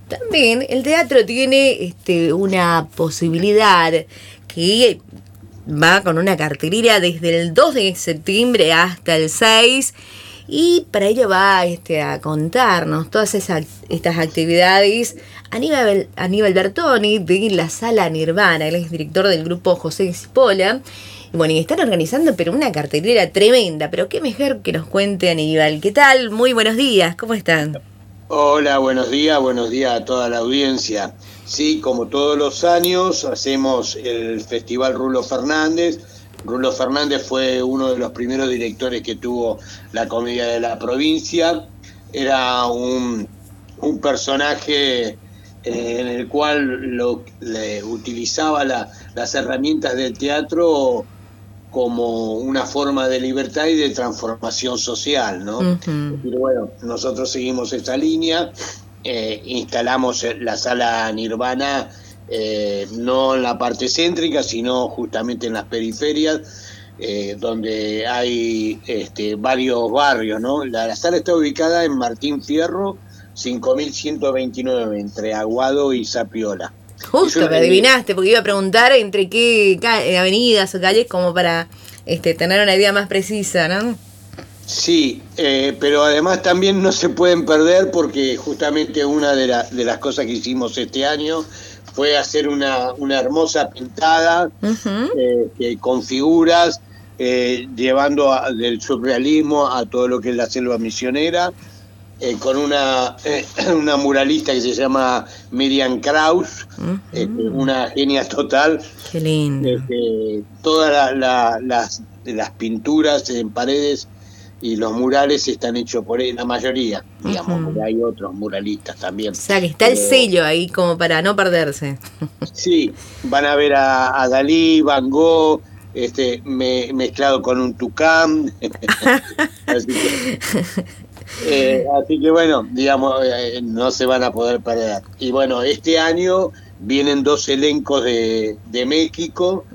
También el teatro tiene una posibilidad que va con una cartelera desde el 2 de septiembre hasta el 6, y para ello va a contarnos todas estas actividades Aníbal Bertoni de la Sala Nirvana. Él es director del grupo José Cipolla. Y bueno, y están organizando pero una cartelera tremenda. Pero qué mejor que nos cuente Aníbal. ¿Qué tal? Muy buenos días, ¿cómo están? Hola, buenos días a toda la audiencia. Sí, como todos los años, hacemos el Festival Rulo Fernández. Rulo Fernández fue uno de los primeros directores que tuvo la Comedia de la Provincia. Era un personaje en el cual le utilizaba las herramientas del teatro como una forma de libertad y de transformación social, ¿no? Uh-huh. Pero bueno, nosotros seguimos esa línea, instalamos la Sala Nirvana, no en la parte céntrica, sino justamente en las periferias, donde hay varios barrios, ¿no? La sala está ubicada en Martín Fierro, 5129, entre Aguado y Zapiola. Justo me adivinaste, porque iba a preguntar entre qué avenidas o calles, como para tener una idea más precisa, ¿no? Sí, pero además también no se pueden perder, porque justamente una de las cosas que hicimos este año fue hacer una hermosa pintada, Uh-huh. con figuras, llevando del surrealismo a todo lo que es la selva misionera, con una muralista que se llama Miriam Kraus, Uh-huh. una genia total. Qué lindo. Todas las pinturas en paredes y los murales están hechos por él, la mayoría, digamos, Uh-huh. porque hay otros muralistas también. O sea, que está el sello ahí como para no perderse. Sí, van a ver a Dalí, Van Gogh, mezclado con un tucán. Así que bueno, digamos, no se van a poder perder. Y bueno, este año vienen dos elencos de México.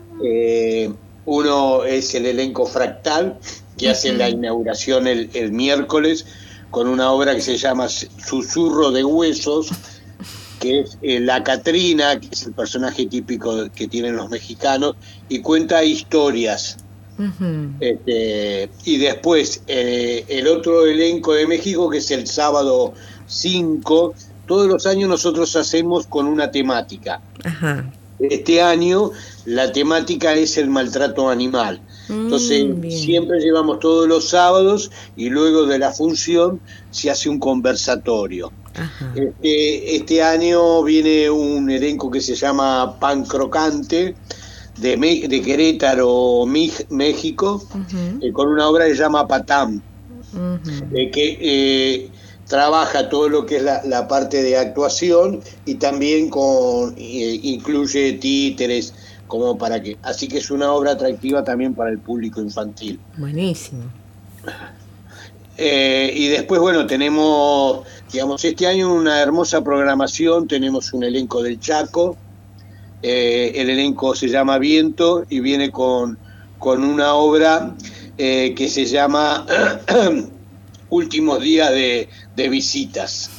Uno es el elenco Fractal, que hace la inauguración el miércoles con una obra que se llama Susurro de Huesos, que es la Catrina, que es el personaje típico que tienen los mexicanos, y cuenta historias. Uh-huh. Y después el otro elenco de México, que es el sábado 5. Todos los años nosotros hacemos con una temática. Ajá. Este año la temática es el maltrato animal. Entonces siempre llevamos todos los sábados, y luego de la función se hace un conversatorio. Ajá. Este año viene un elenco que se llama Pan Crocante, de Querétaro, México, Uh-huh. con una obra que se llama Patam, Uh-huh. que trabaja todo lo que es la parte de actuación, y también incluye títeres, como para que, así que es una obra atractiva también para el público infantil. Buenísimo. Y después, bueno, tenemos, digamos, este año una hermosa programación. Tenemos un elenco del Chaco. El elenco se llama Viento y viene con una obra que se llama Últimos días de visitas.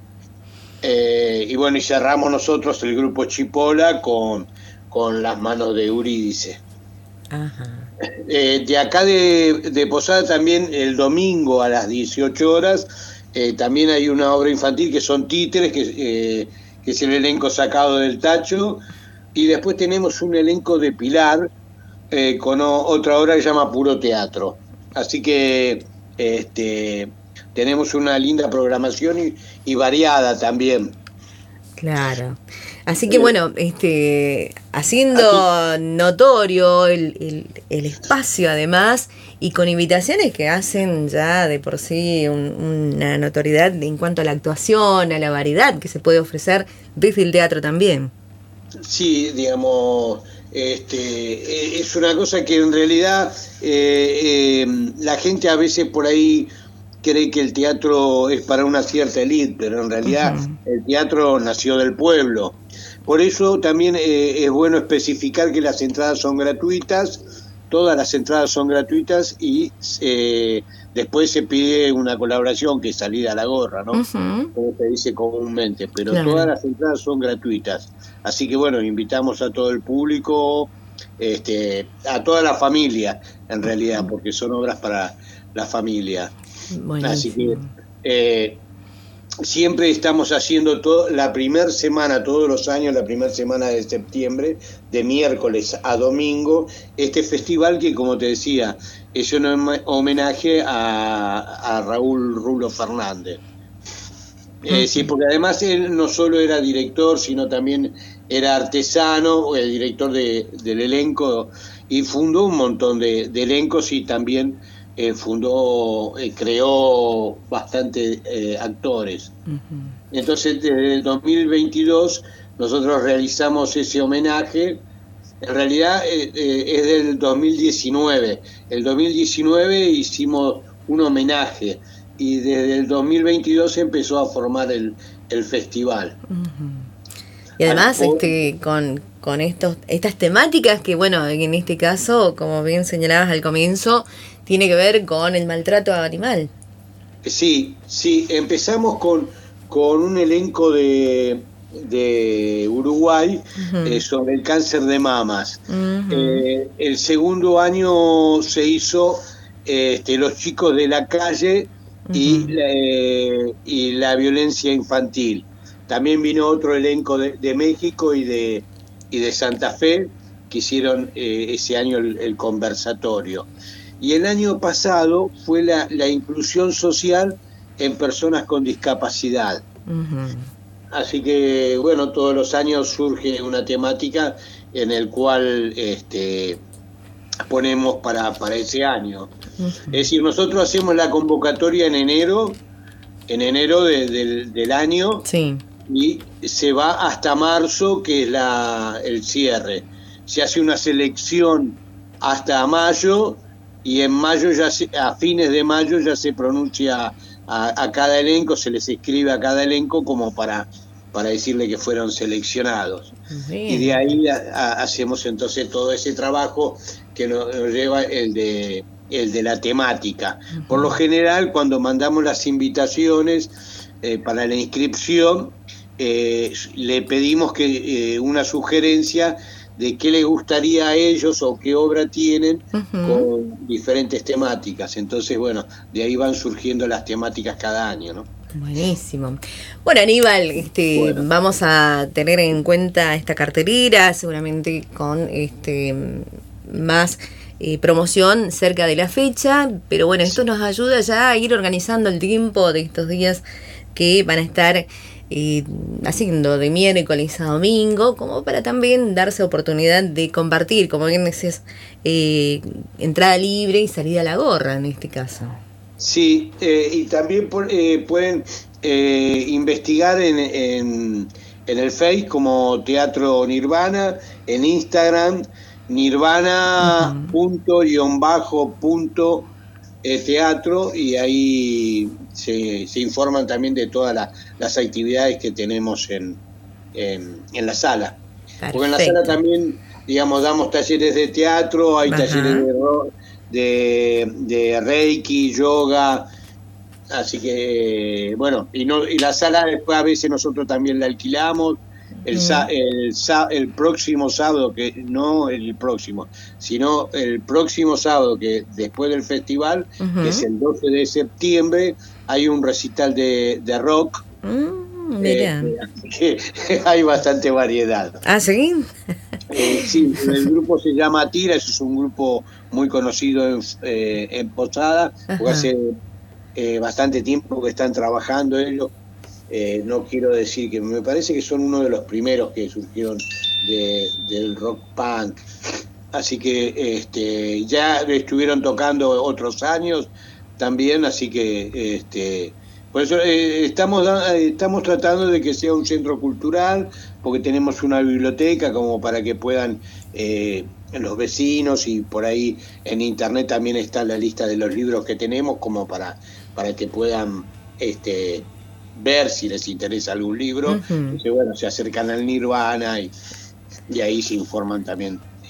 Y bueno, y cerramos nosotros, el grupo Chipola, con Las manos de Eurídice. Ajá. De acá de Posada también, el domingo a las 18 horas, también hay una obra infantil que son títeres, que es el elenco sacado del tacho. Y después tenemos un elenco de Pilar, con otra obra que se llama Puro Teatro. Así que tenemos una linda programación y variada también. Claro. Así que bueno, haciendo notorio el espacio además, y con invitaciones que hacen ya de por sí una notoriedad en cuanto a la actuación, a la variedad que se puede ofrecer desde el teatro también. Sí, digamos, es una cosa que en realidad la gente a veces por ahí cree que el teatro es para una cierta élite, pero en realidad el teatro nació del pueblo. Por eso también es bueno especificar que las entradas son gratuitas, todas las entradas son gratuitas y después se pide una colaboración, que es salir a la gorra, ¿no? Como se dice comúnmente, pero Claro. todas las entradas son gratuitas. Así que bueno, invitamos a todo el público, a toda la familia, en realidad, porque son obras para la familia. Buenísimo. Así que siempre estamos haciendo la primera semana, todos los años, la primera semana de septiembre, de miércoles a domingo, este festival que, como te decía, es un homenaje a Raúl Rulo Fernández. Sí, porque además él no solo era director, sino también era artesano, director del elenco, y fundó un montón de elencos, y también creó bastante actores. Entonces, desde el 2022 nosotros realizamos ese homenaje. En realidad es del 2019. El 2019 hicimos un homenaje, y desde el 2022 empezó a formar el festival. Y además con estas temáticas que, bueno, en este caso, como bien señalabas al comienzo, tiene que ver con el maltrato animal. Sí, empezamos con un elenco de Uruguay sobre el cáncer de mamas. El segundo año se hizo Los chicos de la calle y la violencia infantil. También vino otro elenco de México y de Santa Fe, que hicieron ese año el conversatorio. Y el año pasado fue la inclusión social en personas con discapacidad. Así que, bueno, todos los años surge una temática en el cual ponemos para ese año. Es decir, nosotros hacemos la convocatoria en enero del año, sí, y se va hasta marzo, que es el cierre. Se hace una selección hasta mayo, y en mayo, a fines de mayo, ya se pronuncia a cada elenco, se les escribe a cada elenco como para decirle que fueron seleccionados. Bien. Y de ahí hacemos entonces todo ese trabajo que nos lleva el de la temática. Por lo general, cuando mandamos las invitaciones para la inscripción, le pedimos que una sugerencia de qué les gustaría a ellos o qué obra tienen con diferentes temáticas. Entonces, bueno, de ahí van surgiendo las temáticas cada año, ¿no? Buenísimo. Bueno, Aníbal, vamos a tener en cuenta esta cartelera, seguramente con más promoción cerca de la fecha, pero bueno, esto nos ayuda ya a ir organizando el tiempo de estos días que van a estar haciendo de miércoles a domingo, como para también darse oportunidad de compartir, como bien decías, entrada libre y salida a la gorra en este caso. Sí, y también pueden investigar en el Face como Teatro Nirvana, en Instagram nirvana._teatro, y ahí se informan también de todas las actividades que tenemos en la sala. Perfecto. Porque en la sala también, digamos, damos talleres de teatro, hay talleres de Reiki, yoga, así que bueno, y la sala después a veces nosotros también la alquilamos. El próximo sábado, que no el próximo, sino el próximo sábado, que después del festival, que es el 12 de septiembre, hay un recital de rock. Mira. Que hay bastante variedad. ¿Ah, sí? Sí, el grupo se llama Tira, eso es un grupo muy conocido en Posada, porque hace bastante tiempo que están trabajando ellos. No quiero decir que me parece que son uno de los primeros que surgieron del rock punk, así que ya estuvieron tocando otros años también, así que por eso estamos tratando de que sea un centro cultural, porque tenemos una biblioteca como para que puedan los vecinos, y por ahí en internet también está la lista de los libros que tenemos, como para que puedan ver si les interesa algún libro. Entonces, bueno, se acercan al Nirvana y ahí se informan también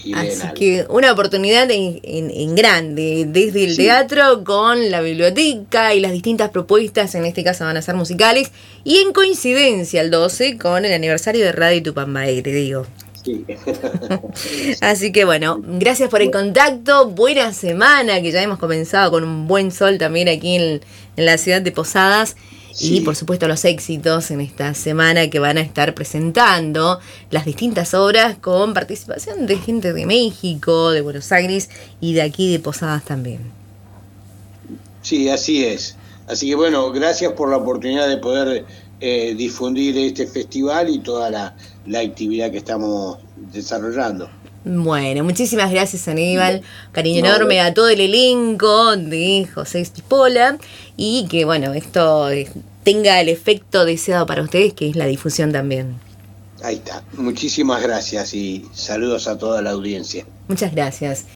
Así que una oportunidad en grande, desde el teatro con la biblioteca y las distintas propuestas, en este caso van a ser musicales, y en coincidencia el 12 con el aniversario de Radio Tupambaé, te digo. Sí. Así que bueno, gracias por el contacto, buena semana, que ya hemos comenzado con un buen sol también aquí en la ciudad de Posadas. Sí. Y por supuesto los éxitos en esta semana que van a estar presentando las distintas obras con participación de gente de México, de Buenos Aires y de aquí de Posadas también. Sí, así es. Así que bueno, gracias por la oportunidad de poder difundir este festival y toda la actividad que estamos desarrollando. Bueno, muchísimas gracias, Aníbal. Cariño enorme a todo el elenco de José Estipola y que, bueno, esto tenga el efecto deseado para ustedes, que es la difusión también. Ahí está. Muchísimas gracias y saludos a toda la audiencia. Muchas gracias.